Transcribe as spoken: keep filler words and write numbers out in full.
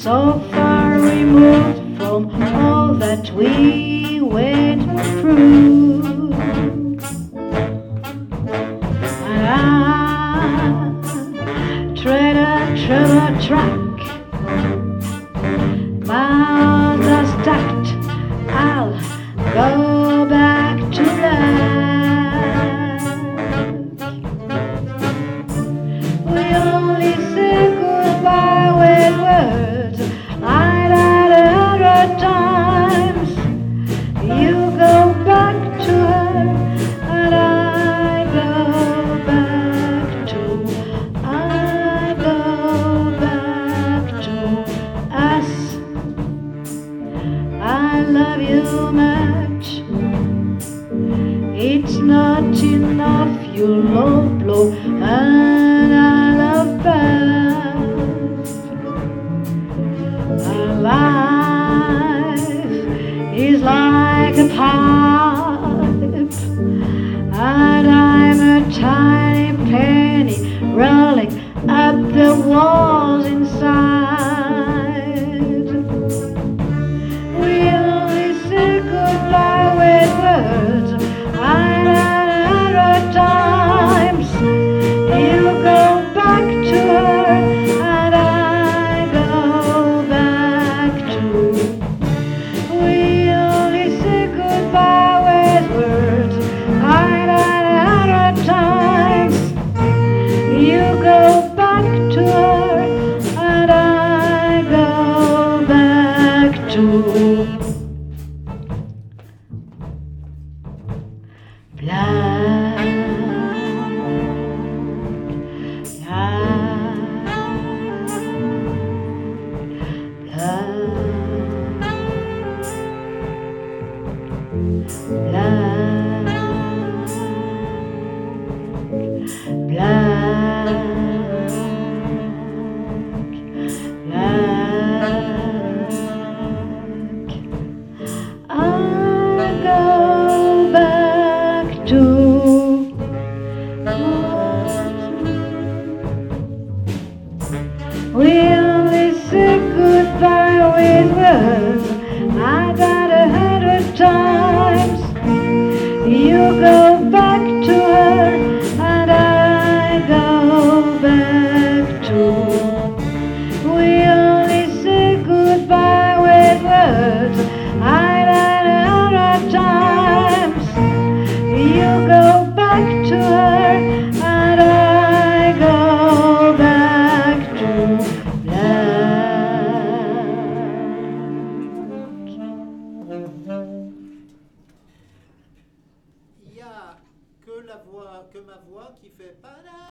so far removed from all that we went through. And I tread a treasure track, miles are stacked, I'll go back to life. We only say goodbye with words. I died a hundred times. You go back to her, and I go back to, I go back to us. I love you much. It's not enough, you low blow, and I love best. Our life is like a pipe, and I'm a tiny penny rolling up the walls inside. We only say goodbye with words. I died a hundred times. You go back to her, and I go back to. We only say goodbye with words. I died a hundred times. You go back to her, and I go back to. Black, black, black, black. I'll go back to. We only say goodbye with words. I died a hundred times. You go back to her, and I go back to. We only say goodbye with words. I died a hundred times. You go back to her, and I go back to black. Il y a que la voix, que ma voix qui fait pas